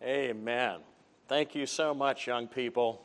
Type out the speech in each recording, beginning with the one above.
Amen. Thank you so much, young people.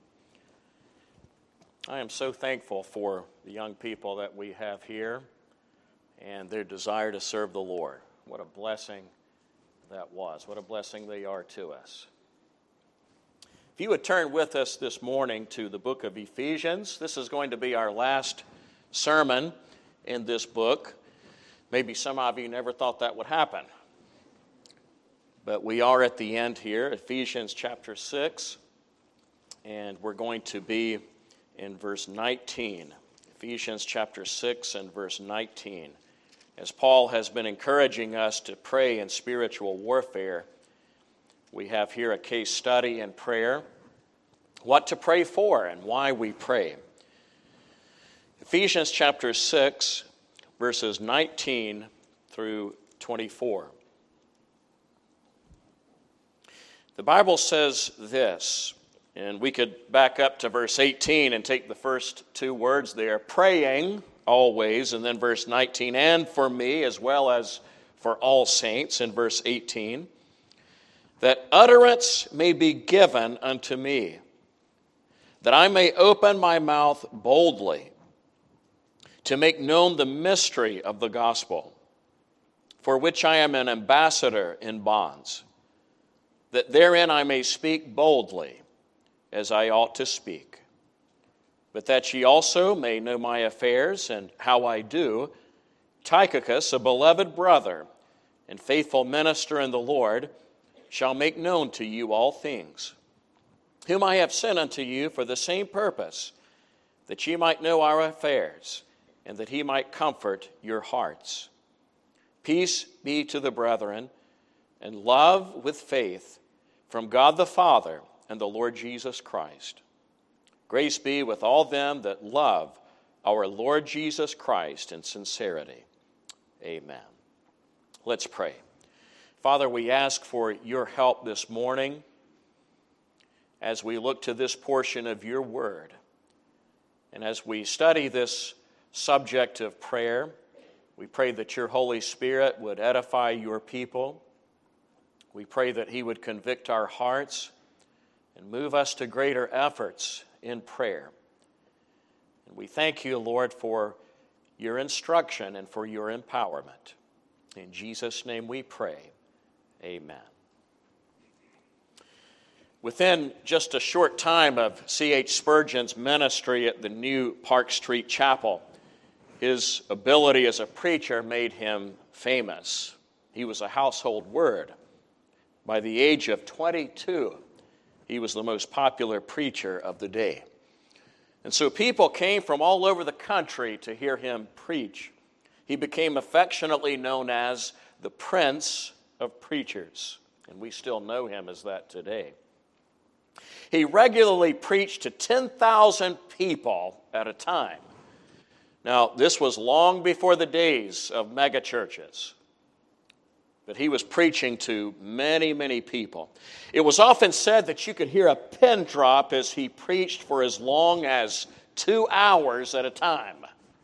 I am so thankful for the young people that we have here and their desire to serve the Lord. What a blessing that was. What a blessing they are to us. If you would turn with us this morning to the book of Ephesians, this is going to be our last sermon in this book. Maybe some of you never thought that would happen. But we are at the end here, Ephesians chapter 6, and we're going to be in verse 19. Ephesians chapter 6 and verse 19. As Paul has been encouraging us to pray in spiritual warfare, we have here a case study in prayer, what to pray for and why we pray. Ephesians chapter 6, verses 19 through 24. The Bible says this, and we could back up to verse 18 and take the first two words there, praying always, and then verse 19, and for me as well as for all saints in verse 18, that utterance may be given unto me, that I may open my mouth boldly to make known the mystery of the gospel, for which I am an ambassador in bonds, that therein I may speak boldly, as I ought to speak. But that ye also may know my affairs, and how I do, Tychicus, a beloved brother and faithful minister in the Lord, shall make known to you all things, whom I have sent unto you for the same purpose, that ye might know our affairs, and that he might comfort your hearts. Peace be to the brethren, and love with faith from God the Father and the Lord Jesus Christ. Grace be with all them that love our Lord Jesus Christ in sincerity. Amen. Let's pray. Father, we ask for your help this morning as we look to this portion of your word. And as we study this subject of prayer, we pray that your Holy Spirit would edify your people. We pray that he would convict our hearts and move us to greater efforts in prayer. And we thank you, Lord, for your instruction and for your empowerment. In Jesus' name we pray. Amen. Within just a short time of C.H. Spurgeon's ministry at the new Park Street Chapel, his ability as a preacher made him famous. He was a household word. By the age of 22, he was the most popular preacher of the day. And so people came from all over the country to hear him preach. He became affectionately known as the Prince of Preachers, and we still know him as that today. He regularly preached to 10,000 people at a time. Now, this was long before the days of megachurches. But he was preaching to many, many people. It was often said that you could hear a pin drop as he preached for as long as 2 hours at a time.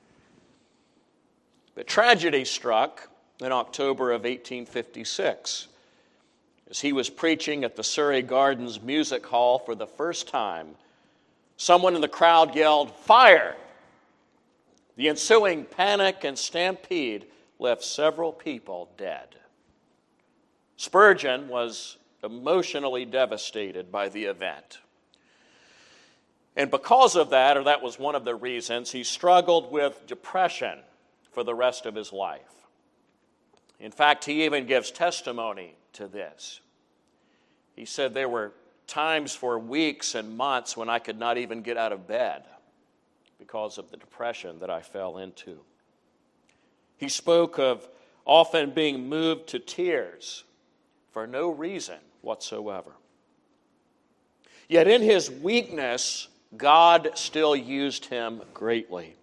But tragedy struck in October of 1856 as he was preaching at the Surrey Gardens Music Hall for the first time. Someone in the crowd yelled, "Fire!" The ensuing panic and stampede left several people dead. Spurgeon was emotionally devastated by the event. And because of that, or that was one of the reasons, he struggled with depression for the rest of his life. In fact, he even gives testimony to this. He said, there were times for weeks and months when I could not even get out of bed because of the depression that I fell into. He spoke of often being moved to tears for no reason whatsoever. Yet in his weakness, God still used him greatly.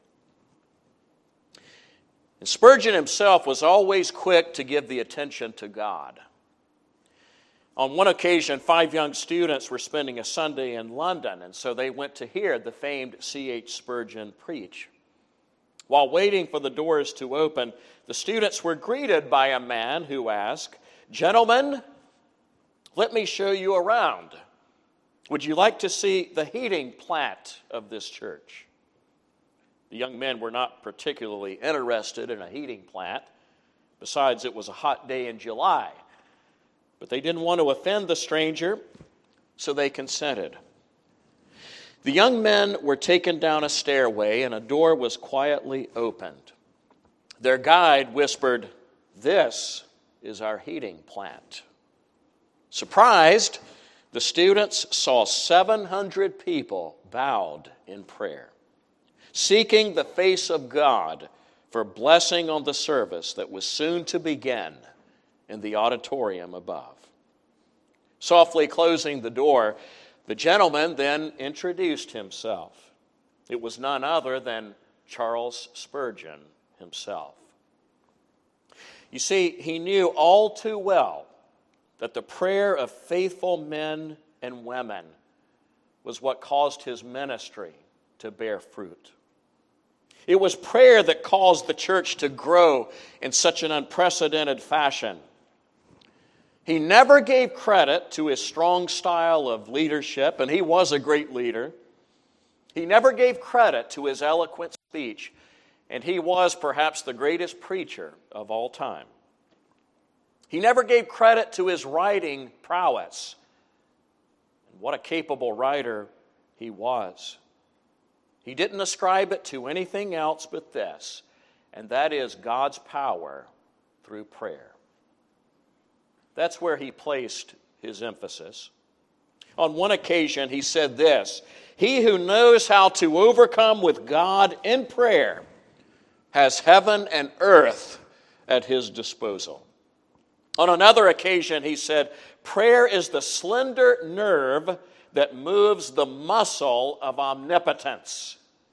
And Spurgeon himself was always quick to give the attention to God. On one occasion, 5 young students were spending a Sunday in London, and so they went to hear the famed C.H. Spurgeon preach. While waiting for the doors to open, the students were greeted by a man who asked, "Gentlemen, Let me show you around. Would you like to see the heating plant of this church? The young men were not particularly interested in a heating plant. Besides, it was a hot day in July. But they didn't want to offend the stranger, so they consented. The young men were taken down a stairway, and a door was quietly opened. Their guide whispered, "This is our heating plant." Surprised, the students saw 700 people bowed in prayer, seeking the face of God for blessing on the service that was soon to begin in the auditorium above. Softly closing the door, the gentleman then introduced himself. It was none other than Charles Spurgeon himself. You see, he knew all too well that the prayer of faithful men and women was what caused his ministry to bear fruit. It was prayer that caused the church to grow in such an unprecedented fashion. He never gave credit to his strong style of leadership, and he was a great leader. He never gave credit to his eloquent speech, and he was perhaps the greatest preacher of all time. He never gave credit to his writing prowess. And what a capable writer he was. He didn't ascribe it to anything else but this, and that is God's power through prayer. That's where he placed his emphasis. On one occasion, he said this, "He who knows how to overcome with God in prayer has heaven and earth at his disposal." On another occasion, he said, "Prayer is the slender nerve that moves the muscle of omnipotence."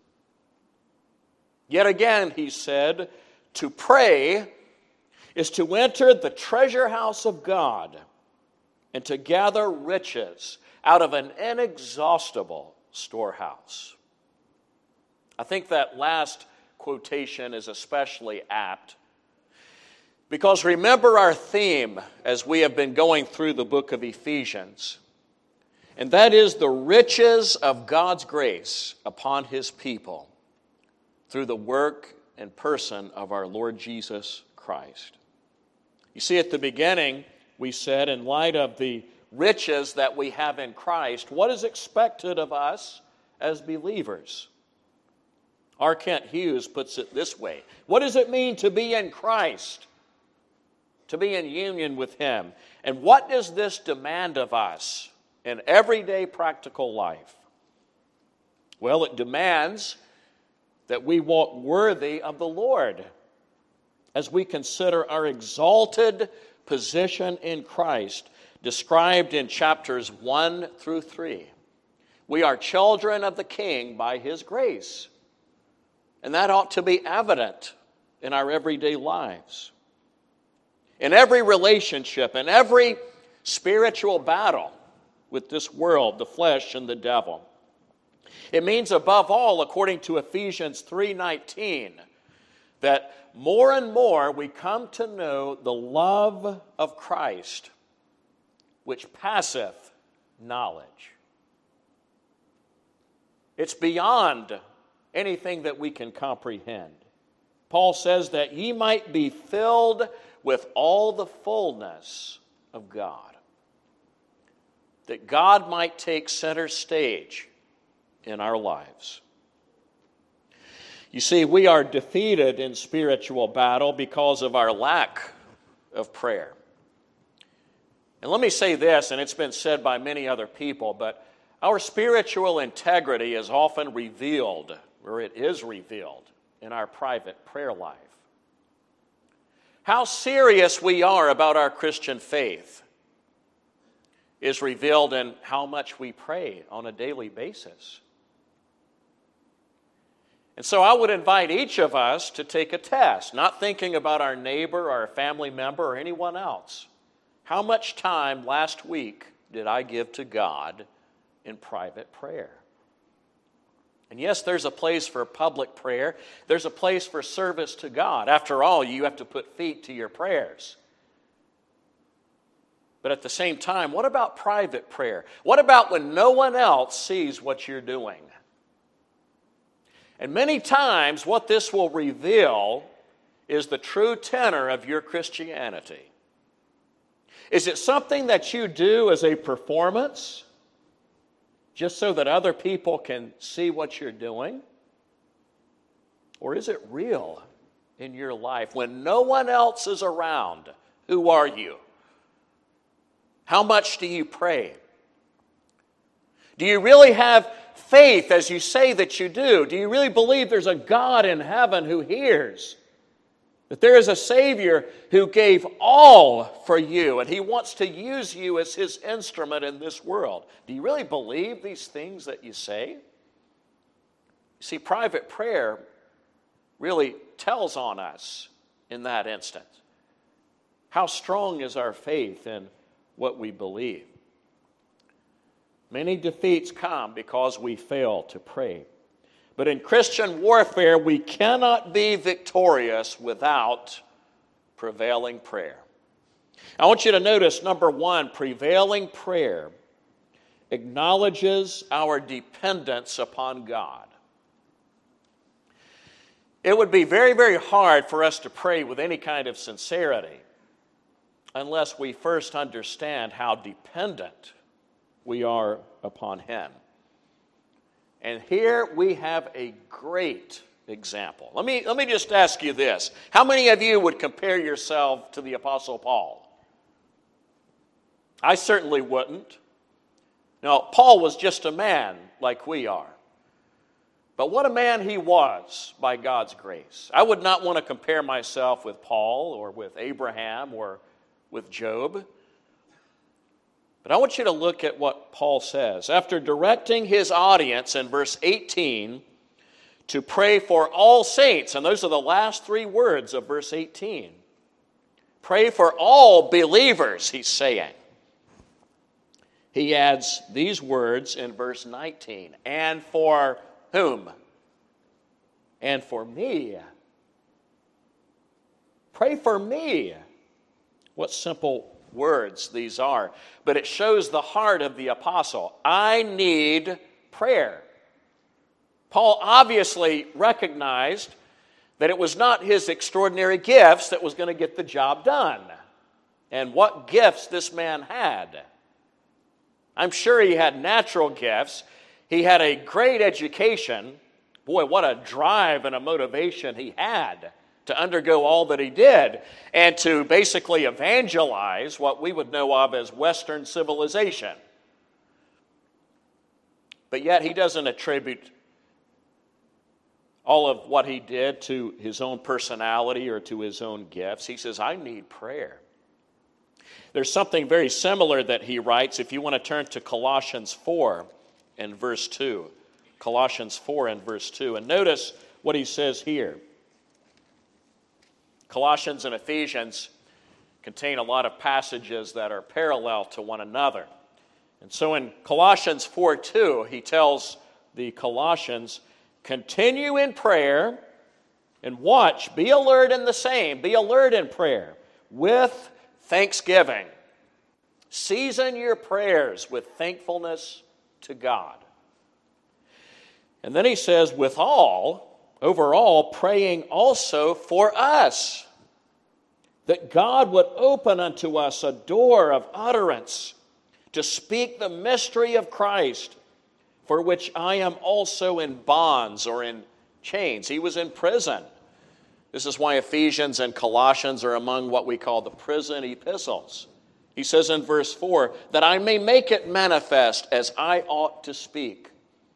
Yet again, he said, "To pray is to enter the treasure house of God and to gather riches out of an inexhaustible storehouse." I think that last quotation is especially apt because remember our theme as we have been going through the book of Ephesians, and that is the riches of God's grace upon his people through the work and person of our Lord Jesus Christ. You see, at the beginning, we said, in light of the riches that we have in Christ, what is expected of us as believers? R. Kent Hughes puts it this way: what does it mean to be in Christ? To be in union with him? And what does this demand of us in everyday practical life? Well, it demands that we walk worthy of the Lord as we consider our exalted position in Christ, described in chapters 1 through 3. We are children of the King by his grace, and that ought to be evident in our everyday lives. In every relationship, in every spiritual battle with this world, the flesh, and the devil. It means above all, according to Ephesians 3:19, that more and more we come to know the love of Christ, which passeth knowledge. It's beyond anything that we can comprehend. Paul says that ye might be filled with all the fullness of God. That God might take center stage in our lives. You see, we are defeated in spiritual battle because of our lack of prayer. And let me say this, and it's been said by many other people, but our spiritual integrity is often revealed, or it is revealed, in our private prayer life. How serious we are about our Christian faith is revealed in how much we pray on a daily basis. And so I would invite each of us to take a test, not thinking about our neighbor or a family member or anyone else. How much time last week did I give to God in private prayer? And yes, there's a place for public prayer. There's a place for service to God. After all, you have to put feet to your prayers. But at the same time, what about private prayer? What about when no one else sees what you're doing? And many times what this will reveal is the true tenor of your Christianity. Is it something that you do as a performance, just so that other people can see what you're doing? Or is it real in your life? When no one else is around, who are you? How much do you pray? Do you really have faith as you say that you do? Do you really believe there's a God in heaven who hears? That there is a Savior who gave all for you, and He wants to use you as His instrument in this world? Do you really believe these things that you say? See, private prayer really tells on us in that instance. How strong is our faith in what we believe? Many defeats come because we fail to pray. But in Christian warfare, we cannot be victorious without prevailing prayer. I want you to notice, number one, prevailing prayer acknowledges our dependence upon God. It would be very, very hard for us to pray with any kind of sincerity unless we first understand how dependent we are upon Him. And here we have a great example. Let me just ask you this. How many of you would compare yourself to the Apostle Paul? I certainly wouldn't. Now, Paul was just a man like we are. But what a man he was by God's grace. I would not want to compare myself with Paul or with Abraham or with Job. But I want you to look at what Paul says. After directing his audience in verse 18 to pray for all saints, and those are the last three words of verse 18. Pray for all believers, he's saying. He adds these words in verse 19. And for whom? And for me. Pray for me. What simple words these are. But it shows the heart of the apostle. I need prayer. Paul obviously recognized that it was not his extraordinary gifts that was going to get the job done. And what gifts this man had. I'm sure he had natural gifts. He had a great education. Boy, what a drive and a motivation he had to undergo all that he did and to basically evangelize what we would know of as Western civilization. But yet he doesn't attribute all of what he did to his own personality or to his own gifts. He says, I need prayer. There's something very similar that he writes if you want to turn to Colossians 4 and verse 2. Colossians 4 and verse 2. And notice what he says here. Colossians and Ephesians contain a lot of passages that are parallel to one another. And so in Colossians 4:2, he tells the Colossians, continue in prayer and watch, be alert in the same, be alert in prayer with thanksgiving. Season your prayers with thankfulness to God. And then he says, overall, praying also for us, that God would open unto us a door of utterance to speak the mystery of Christ, for which I am also in bonds or in chains. He was in prison. This is why Ephesians and Colossians are among what we call the prison epistles. He says in verse 4, that I may make it manifest as I ought to speak.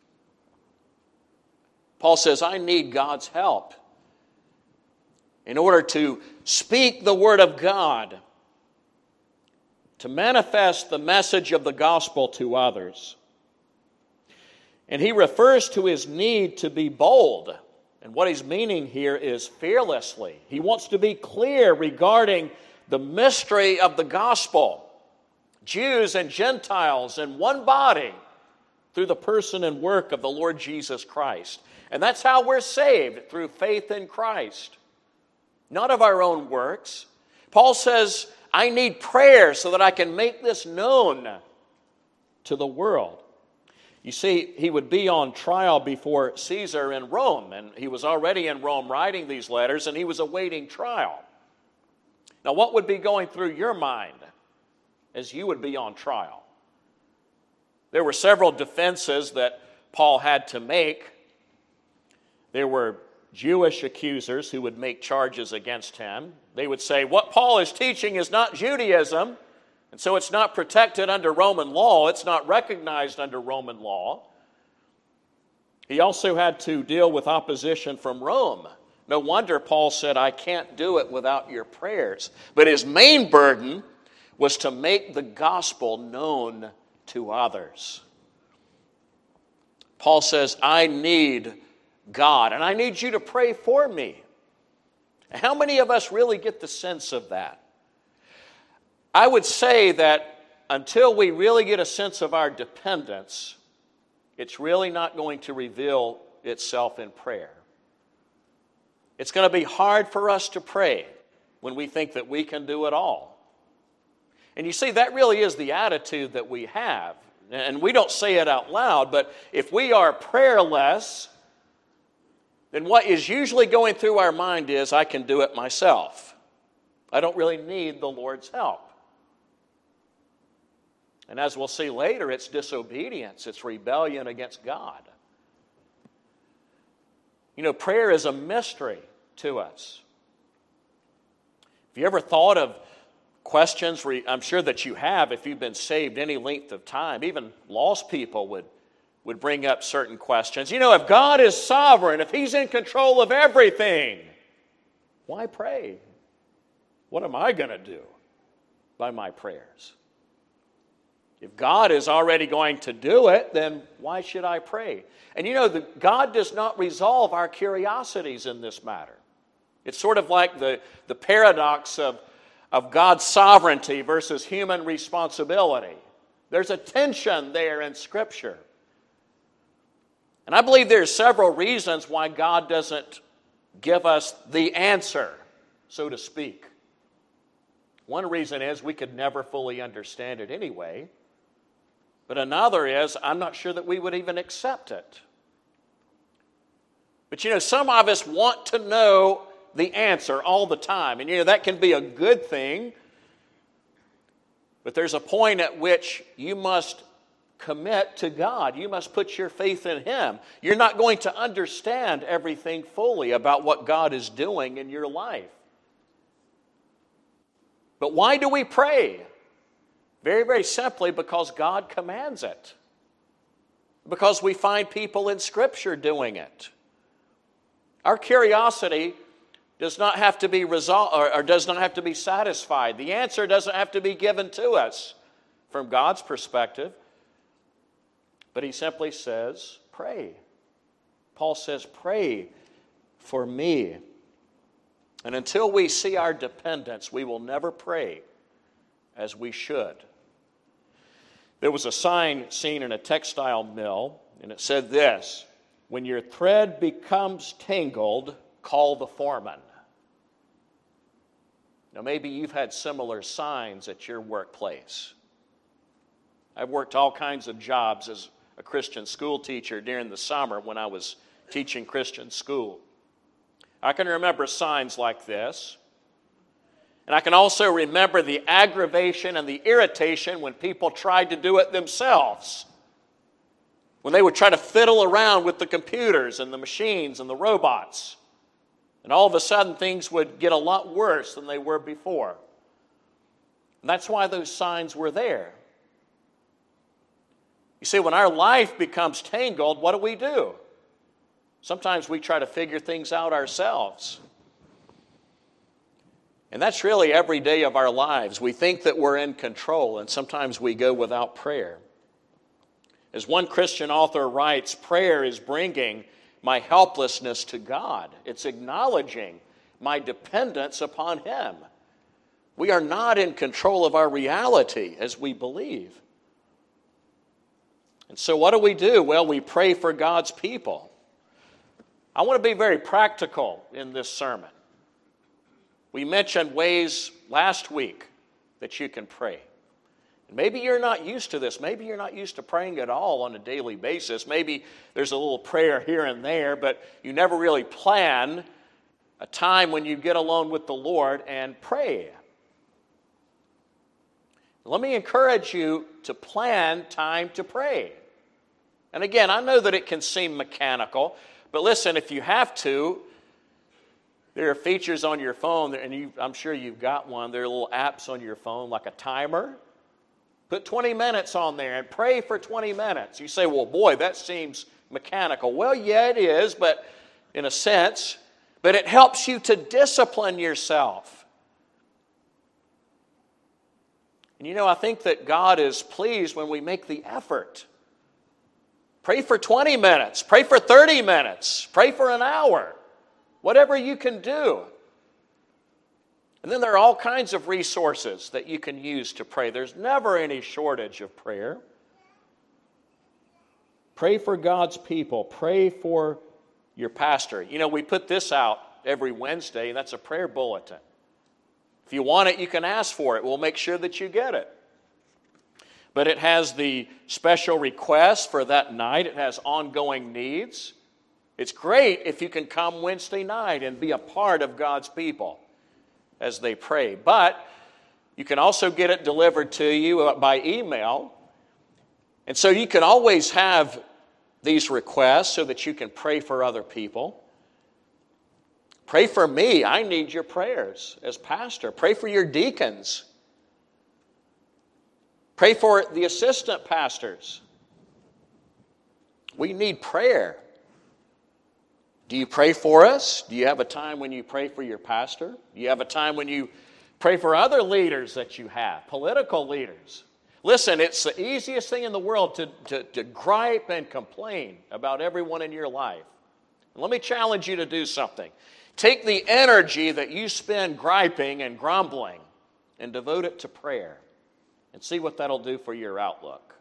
Paul says, I need God's help in order to speak the word of God, to manifest the message of the gospel to others. And he refers to his need to be bold. And what he's meaning here is fearlessly. He wants to be clear regarding the mystery of the gospel. Jews and Gentiles in one body through the person and work of the Lord Jesus Christ. And that's how we're saved, through faith in Christ. Not of our own works. Paul says, I need prayer so that I can make this known to the world. You see, he would be on trial before Caesar in Rome, and he was already in Rome writing these letters, and he was awaiting trial. Now, what would be going through your mind as you would be on trial? There were several defenses that Paul had to make. There were Jewish accusers who would make charges against him. They would say, what Paul is teaching is not Judaism, and so it's not protected under Roman law. It's not recognized under Roman law. He also had to deal with opposition from Rome. No wonder Paul said, I can't do it without your prayers. But his main burden was to make the gospel known to others. Paul says, I need God, and I need you to pray for me. How many of us really get the sense of that? I would say that until we really get a sense of our dependence, it's really not going to reveal itself in prayer. It's going to be hard for us to pray when we think that we can do it all. And you see, that really is the attitude that we have. And we don't say it out loud, but if we are prayerless, then what is usually going through our mind is, I can do it myself. I don't really need the Lord's help. And as we'll see later, it's disobedience, it's rebellion against God. You know, prayer is a mystery to us. Have you ever thought of questions? I'm sure that you have if you've been saved any length of time. Even lost people would bring up certain questions. You know, if God is sovereign, if He's in control of everything, why pray? What am I going to do by my prayers? If God is already going to do it, then why should I pray? And you know, God does not resolve our curiosities in this matter. It's sort of like the paradox of God's sovereignty versus human responsibility. There's a tension there in Scripture. And I believe there's several reasons why God doesn't give us the answer, so to speak. One reason is we could never fully understand it anyway. But another is, I'm not sure that we would even accept it. But you know, some of us want to know the answer all the time. And you know, that can be a good thing. But there's a point at which you must commit to God. You must put your faith in Him. You're not going to understand everything fully about what God is doing in your life. But why do we pray? Very, very simply because God commands it. Because we find people in Scripture doing it. Our curiosity does not have to be resolved or does not have to be satisfied. The answer doesn't have to be given to us from God's perspective. But He simply says, pray. Paul says, pray for me. And until we see our dependence, we will never pray as we should. There was a sign seen in a textile mill, and it said this: when your thread becomes tangled, call the foreman. Now, maybe you've had similar signs at your workplace. I've worked all kinds of jobs as a Christian school teacher during the summer when I was teaching Christian school. I can remember signs like this. And I can also remember the aggravation and the irritation when people tried to do it themselves. When they would try to fiddle around with the computers and the machines and the robots. And all of a sudden things would get a lot worse than they were before. And that's why those signs were there. You see, when our life becomes tangled, what do? Sometimes we try to figure things out ourselves. And that's really every day of our lives. We think that we're in control, and sometimes we go without prayer. As one Christian author writes, prayer is bringing my helplessness to God. It's acknowledging my dependence upon Him. We are not in control of our reality as we believe. And so what do? Well, we pray for God's people. I want to be very practical in this sermon. We mentioned ways last week that you can pray. And maybe you're not used to this. Maybe you're not used to praying at all on a daily basis. Maybe there's a little prayer here and there, but you never really plan a time when you get alone with the Lord and pray. Let me encourage you to plan time to pray. And again, I know that it can seem mechanical, but listen, if you have to, there are features on your phone, and I'm sure you've got one. There are little apps on your phone like a timer. Put 20 minutes on there and pray for 20 minutes. You say, well, boy, that seems mechanical. Well, yeah, it is, but in a sense, but it helps you to discipline yourself. And you know, I think that God is pleased when we make the effort. Pray for 20 minutes. Pray for 30 minutes. Pray for an hour. Whatever you can do. And then there are all kinds of resources that you can use to pray. There's never any shortage of prayer. Pray for God's people. Pray for your pastor. You know, we put this out every Wednesday, and that's a prayer bulletin. If you want it, you can ask for it. We'll make sure that you get it. But it has the special requests for that night. It has ongoing needs. It's great if you can come Wednesday night and be a part of God's people as they pray. But you can also get it delivered to you by email. And so you can always have these requests so that you can pray for other people. Pray for me. I need your prayers as pastor. Pray for your deacons. Pray for the assistant pastors. We need prayer. Do you pray for us? Do you have a time when you pray for your pastor? Do you have a time when you pray for other leaders that you have, political leaders? Listen, it's the easiest thing in the world to gripe and complain about everyone in your life. And let me challenge you to do something. Take the energy that you spend griping and grumbling and devote it to prayer and see what that'll do for your outlook.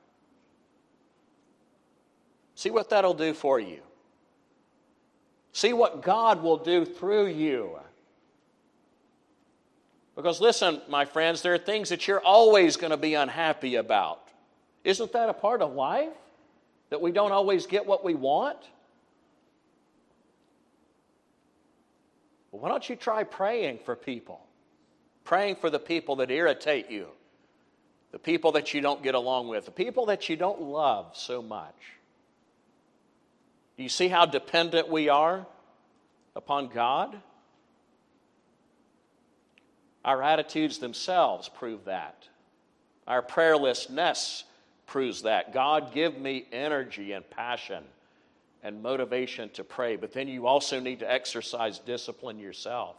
See what that'll do for you. See what God will do through you. Because listen, my friends, there are things that you're always going to be unhappy about. Isn't that a part of life? That we don't always get what we want? Well, why don't you try praying for people? Praying for the people that irritate you. The people that you don't get along with. The people that you don't love so much. Do you see how dependent we are upon God? Our attitudes themselves prove that. Our prayerlessness proves that. God, give me energy and passion and motivation to pray. But then you also need to exercise discipline yourself.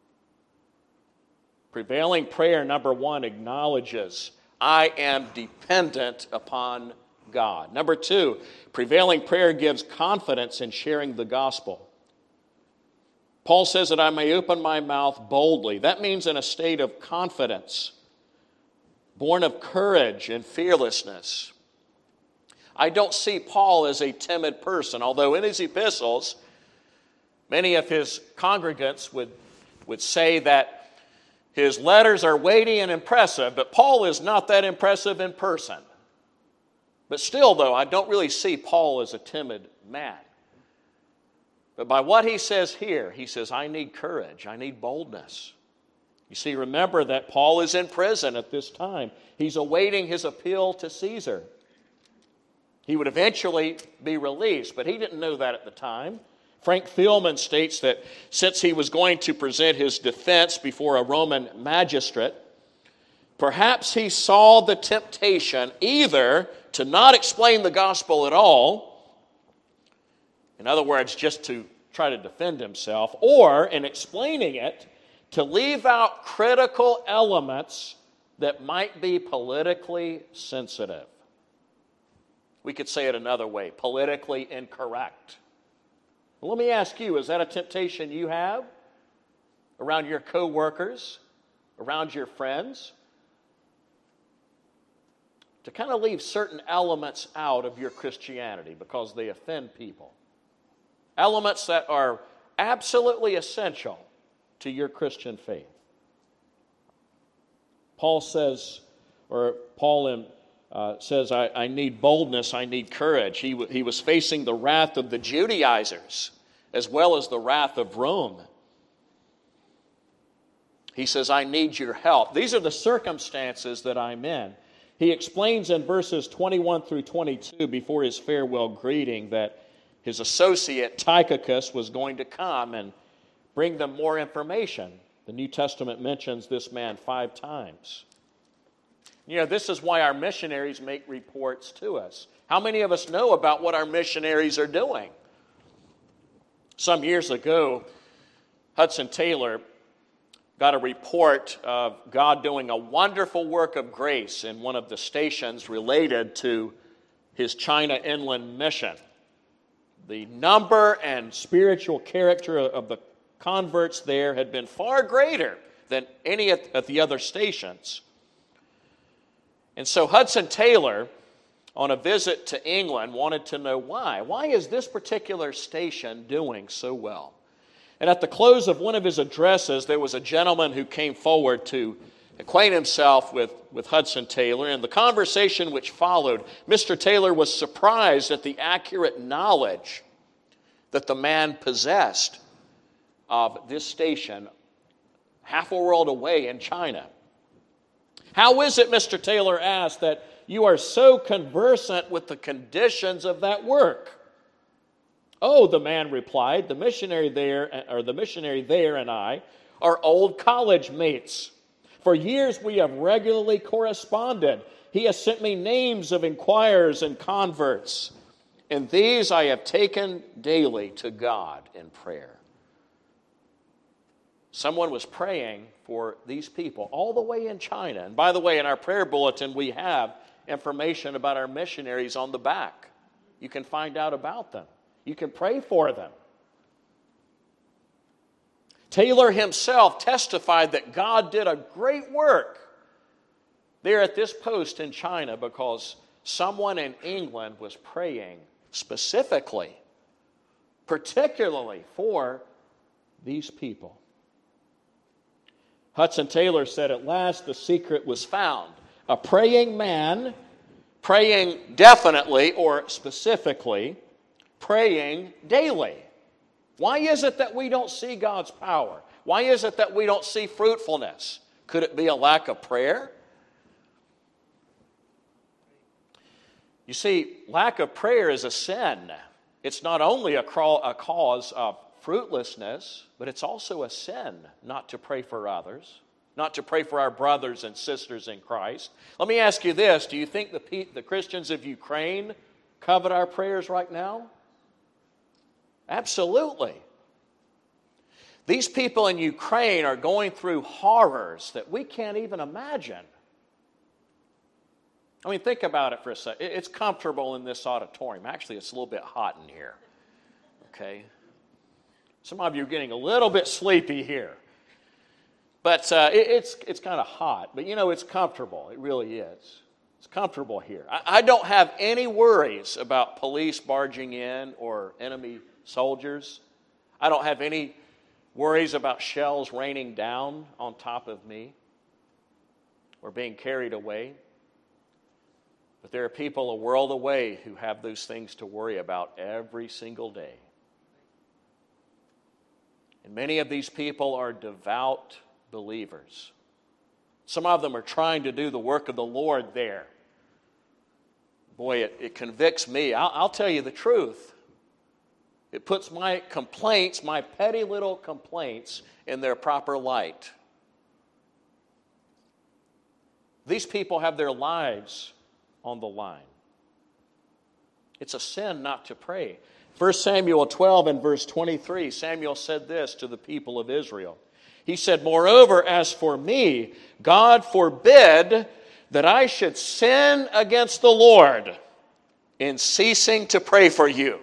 Prevailing prayer, number one, acknowledges I am dependent upon God. Number two, prevailing prayer gives confidence in sharing the gospel. Paul says that I may open my mouth boldly. That means in a state of confidence, born of courage and fearlessness. I don't see Paul as a timid person, although in his epistles, many of his congregants would say that his letters are weighty and impressive, but Paul is not that impressive in person. But still, though, I don't really see Paul as a timid man. But by what he says here, he says, I need courage, I need boldness. You see, remember that Paul is in prison at this time. He's awaiting his appeal to Caesar. He would eventually be released, but he didn't know that at the time. Frank Thielman states that since he was going to present his defense before a Roman magistrate, perhaps he saw the temptation either to not explain the gospel at all, in other words, just to try to defend himself, or in explaining it, to leave out critical elements that might be politically sensitive. We could say it another way, politically incorrect. Well, let me ask you, is that a temptation you have around your co-workers, around your friends? To kind of leave certain elements out of your Christianity because they offend people. Elements that are absolutely essential to your Christian faith. Paul says, I need boldness, I need courage. He was facing the wrath of the Judaizers as well as the wrath of Rome. He says, I need your help. These are the circumstances that I'm in. He explains in verses 21 through 22 before his farewell greeting that his associate Tychicus was going to come and bring them more information. The New Testament mentions this man 5 times. This is why our missionaries make reports to us. How many of us know about what our missionaries are doing? Some years ago, Hudson Taylor got a report of God doing a wonderful work of grace in one of the stations related to his China inland mission. The number and spiritual character of the converts there had been far greater than any at the other stations. And so Hudson Taylor, on a visit to England, wanted to know why. Why is this particular station doing so well? And at the close of one of his addresses, there was a gentleman who came forward to acquaint himself with Hudson Taylor. And the conversation which followed, Mr. Taylor was surprised at the accurate knowledge that the man possessed of this station half a world away in China. How is it, Mr. Taylor asked, that you are so conversant with the conditions of that work? Oh, the man replied, the missionary there and I are old college mates. For years we have regularly corresponded. He has sent me names of inquirers and converts, and these I have taken daily to God in prayer. Someone was praying for these people all the way in China. And by the way, in our prayer bulletin, we have information about our missionaries on the back. You can find out about them. You can pray for them. Taylor himself testified that God did a great work there at this post in China because someone in England was praying specifically, particularly for these people. Hudson Taylor said at last the secret was found. A praying man, praying definitely or specifically, praying daily. Why is it that we don't see God's power? Why is it that we don't see fruitfulness? Could it be a lack of prayer? You see, lack of prayer is a sin. It's not only a cause of fruitlessness, but it's also a sin not to pray for others, not to pray for our brothers and sisters in Christ. Let me ask you this. Do you think the Christians of Ukraine covet our prayers right now? Absolutely. These people in Ukraine are going through horrors that we can't even imagine. I mean, think about it for a second. It's comfortable in this auditorium. Actually, it's a little bit hot in here. Okay? Some of you are getting a little bit sleepy here. But it's kind of hot. But it's comfortable. It really is. It's comfortable here. I don't have any worries about police barging in or enemy soldiers. I don't have any worries about shells raining down on top of me or being carried away. But there are people a world away who have those things to worry about every single day. And many of these people are devout believers. Some of them are trying to do the work of the Lord there. Boy, it convicts me. I'll tell you the truth. It puts my complaints, my petty little complaints, in their proper light. These people have their lives on the line. It's a sin not to pray. 1 Samuel 12 and verse 23, Samuel said this to the people of Israel. He said, "Moreover, as for me, God forbid that I should sin against the Lord in ceasing to pray for you."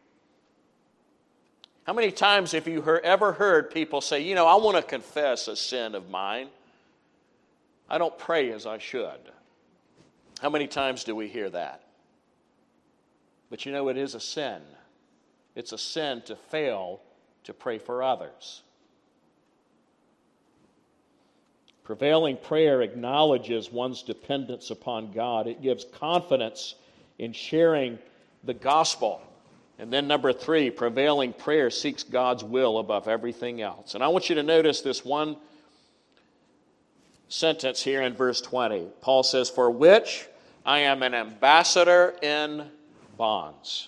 How many times have you ever heard people say, I want to confess a sin of mine. I don't pray as I should. How many times do we hear that? But it is a sin. It's a sin to fail to pray for others. Prevailing prayer acknowledges one's dependence upon God. It gives confidence in sharing the gospel. And then number 3, prevailing prayer seeks God's will above everything else. And I want you to notice this one sentence here in verse 20. Paul says, "For which I am an ambassador in bonds."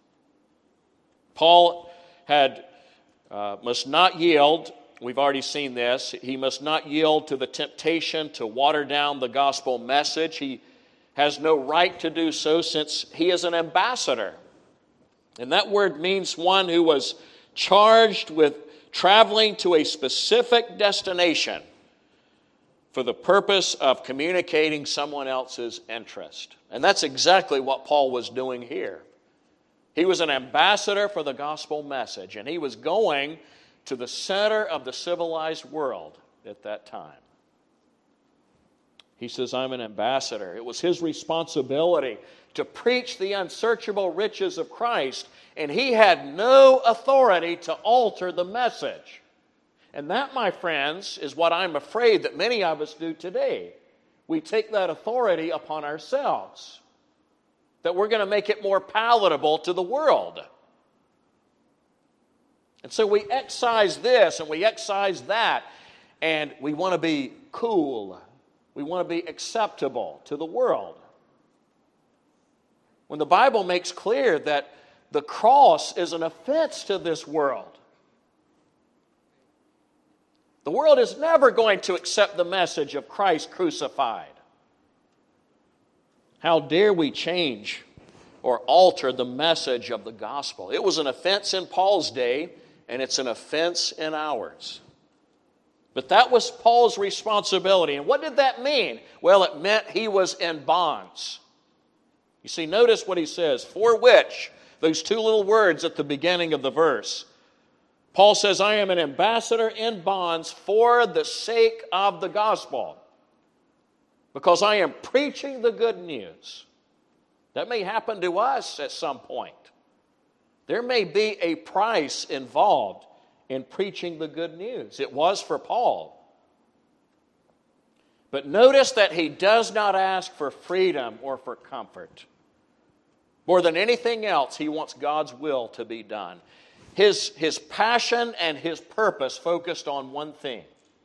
Paul must not yield. We've already seen this. He must not yield to the temptation to water down the gospel message. He has no right to do so since he is an ambassador. And that word means one who was charged with traveling to a specific destination for the purpose of communicating someone else's interest. And that's exactly what Paul was doing here. He was an ambassador for the gospel message, and he was going to the center of the civilized world at that time. He says, "I'm an ambassador." It was his responsibility to preach the unsearchable riches of Christ, and he had no authority to alter the message. And that, my friends, is what I'm afraid that many of us do today. We take that authority upon ourselves, that we're going to make it more palatable to the world. And so we excise this and we excise that, and we want to be cool. We want to be acceptable to the world. When the Bible makes clear that the cross is an offense to this world. The world is never going to accept the message of Christ crucified. How dare we change or alter the message of the gospel? It was an offense in Paul's day, and it's an offense in ours. But that was Paul's responsibility. And what did that mean? Well, it meant he was in bonds. You see, notice what he says, "For which," those two little words at the beginning of the verse. Paul says, "I am an ambassador in bonds for the sake of the gospel, because I am preaching the good news." That may happen to us at some point. There may be a price involved in preaching the good news. It was for Paul. But notice that he does not ask for freedom or for comfort. More than anything else, he wants God's will to be done. His passion and his purpose focused on one thing.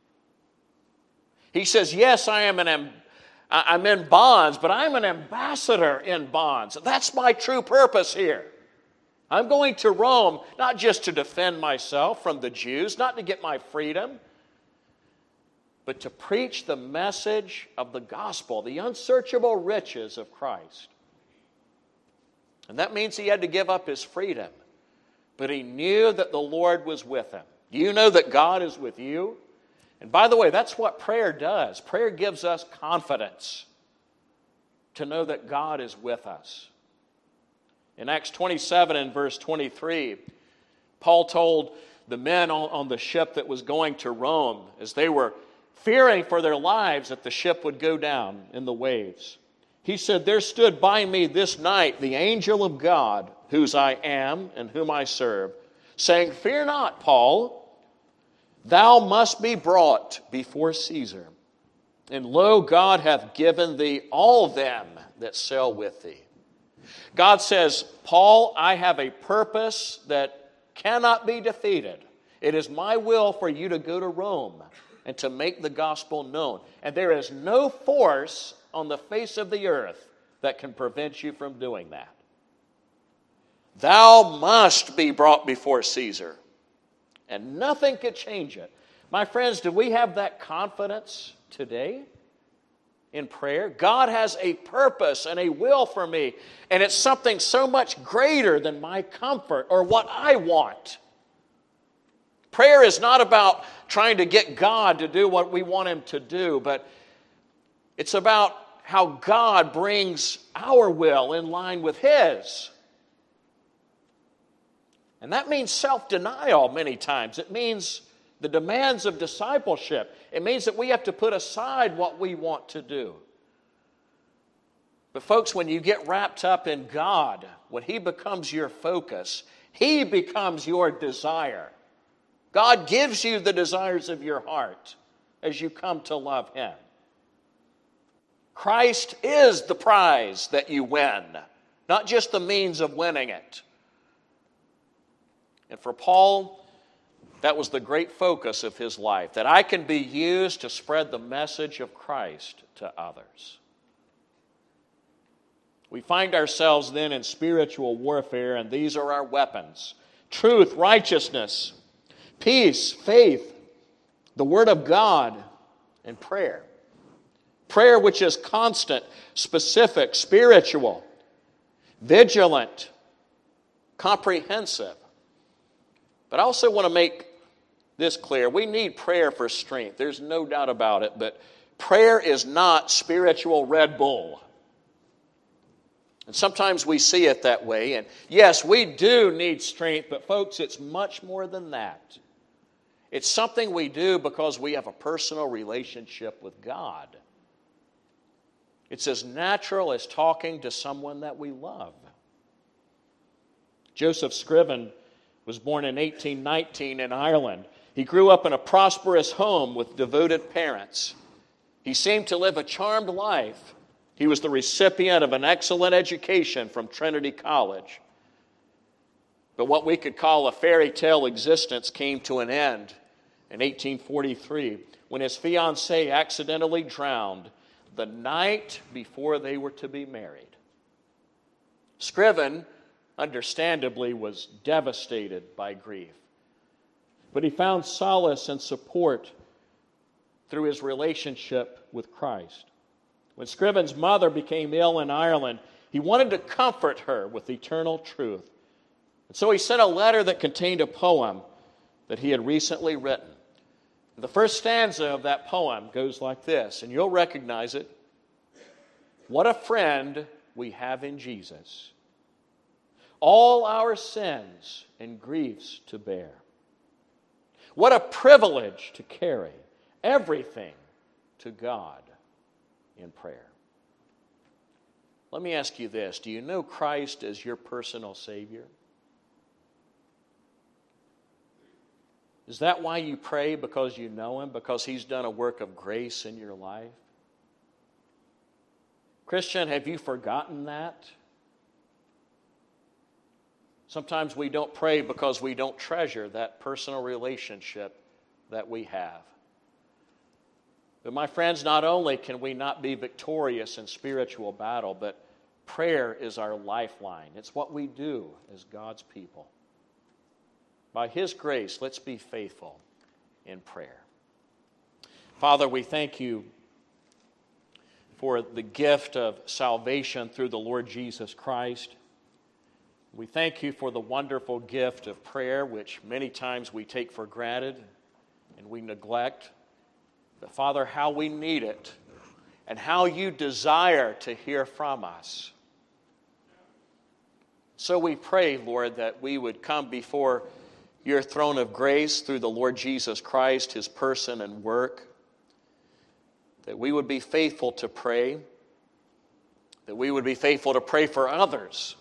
He says, "Yes, I'm in bonds, but I'm an ambassador in bonds." That's my true purpose here. I'm going to Rome not just to defend myself from the Jews, not to get my freedom, but to preach the message of the gospel, the unsearchable riches of Christ. And that means he had to give up his freedom. But he knew that the Lord was with him. Do you know that God is with you? And by the way, that's what prayer does. Prayer gives us confidence to know that God is with us. In Acts 27 and verse 23, Paul told the men on the ship that was going to Rome, as they were fearing for their lives that the ship would go down in the waves. He said, "There stood by me this night the angel of God, whose I am and whom I serve, saying, 'Fear not, Paul, thou must be brought before Caesar. And lo, God hath given thee all them that sail with thee.'" God says, "Paul, I have a purpose that cannot be defeated. It is my will for you to go to Rome and to make the gospel known. And there is no force on the face of the earth that can prevent you from doing that. Thou must be brought before Caesar." And nothing could change it. My friends, do we have that confidence today in prayer? God has a purpose and a will for me, and it's something so much greater than my comfort or what I want. Prayer is not about trying to get God to do what we want him to do, but it's about how God brings our will in line with his. And that means self-denial many times. It means the demands of discipleship. It means that we have to put aside what we want to do. But folks, when you get wrapped up in God, when he becomes your focus, he becomes your desire. God gives you the desires of your heart as you come to love Him. Christ is the prize that you win, not just the means of winning it. And for Paul, that was the great focus of his life, that I can be used to spread the message of Christ to others. We find ourselves then in spiritual warfare, and these are our weapons: truth, righteousness, peace, faith, the Word of God, and prayer. Prayer which is constant, specific, spiritual, vigilant, comprehensive. But I also want to make this clear. We need prayer for strength. There's no doubt about it. But prayer is not spiritual Red Bull. And sometimes we see it that way. And yes, we do need strength. But folks, it's much more than that. It's something we do because we have a personal relationship with God. It's as natural as talking to someone that we love. Joseph Scriven was born in 1819 in Ireland. He grew up in a prosperous home with devoted parents. He seemed to live a charmed life. He was the recipient of an excellent education from Trinity College. But what we could call a fairy tale existence came to an end in 1843 when his fiancée accidentally drowned the night before they were to be married. Scriven, understandably, was devastated by grief. But he found solace and support through his relationship with Christ. When Scriven's mother became ill in Ireland, he wanted to comfort her with eternal truth. And so he sent a letter that contained a poem that he had recently written. The first stanza of that poem goes like this, and you'll recognize it. What a friend we have in Jesus, all our sins and griefs to bear. What a privilege to carry everything to God in prayer. Let me ask you this. Do you know Christ as your personal Savior? Is that why you pray? Because you know Him? Because He's done a work of grace in your life? Christian, have you forgotten that? Sometimes we don't pray because we don't treasure that personal relationship that we have. But my friends, not only can we not be victorious in spiritual battle, but prayer is our lifeline. It's what we do as God's people. By His grace, let's be faithful in prayer. Father, we thank You for the gift of salvation through the Lord Jesus Christ. We thank You for the wonderful gift of prayer, which many times we take for granted and we neglect. But Father, how we need it and how You desire to hear from us. So we pray, Lord, that we would come before Your throne of grace through the Lord Jesus Christ, His person and work. That we would be faithful to pray. That we would be faithful to pray for others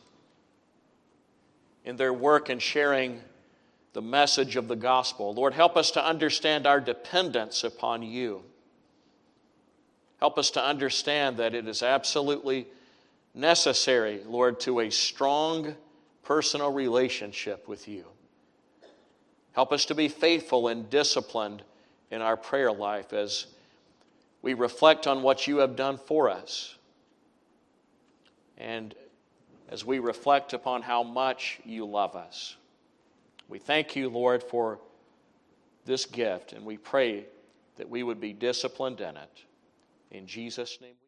in their work and sharing the message of the gospel. Lord, help us to understand our dependence upon You. Help us to understand that it is absolutely necessary, Lord, to a strong personal relationship with You. Help us to be faithful and disciplined in our prayer life as we reflect on what You have done for us. And as we reflect upon how much You love us. We thank You, Lord, for this gift, and we pray that we would be disciplined in it. In Jesus' name.